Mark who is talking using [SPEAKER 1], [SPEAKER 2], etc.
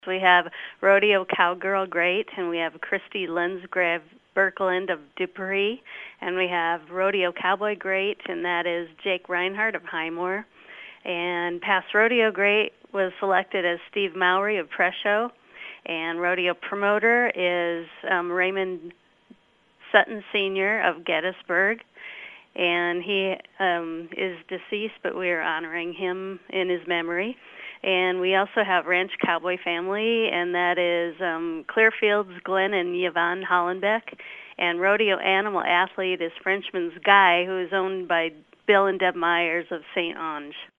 [SPEAKER 1] We have Rodeo Cowgirl Great, and we have Christy Lensgrave Birkeland of Dupree, and we have Rodeo Cowboy Great, and that is Jake Reinhardt of Highmore. And past Rodeo Great was selected as Steve Mowry of Presho, and Rodeo Promoter is Raymond Sutton Sr. of Gettysburg, and he is deceased, but we are honoring him in his memory. And we also have Ranch Cowboy Family, and that is Clearfield's Glenn and Yvonne Hollenbeck. And Rodeo Animal Athlete is Frenchman's Guy, who is owned by Bill and Deb Myers of St. Ange.